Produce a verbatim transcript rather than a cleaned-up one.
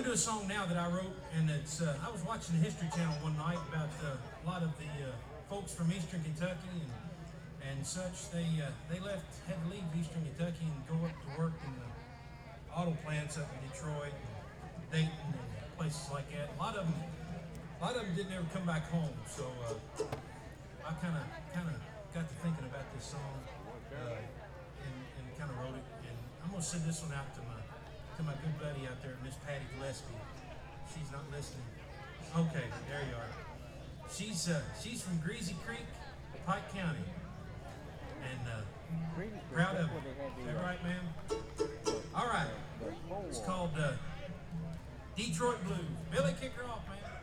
do a song now that I wrote, and it's uh, I was watching the History Channel one night about uh, a lot of the uh, folks from Eastern Kentucky and and such. They uh, they left, had to leave Eastern Kentucky and go up to work in the auto plants up in Detroit, and Dayton, and places like that. A lot of them, a lot of them didn't ever come back home. So uh, I kind of kind of got to thinking about this song uh, and, and kind of wrote it. And I'm gonna send this one out to my to my good buddy out there, Miss Patty Gillespie. She's not listening. Okay, there you are. She's uh, she's from Greasy Creek, Pike County, and uh, proud of it. Is that right, ma'am? All right. It's called uh, Detroit Blues. Billy, kick her off, man.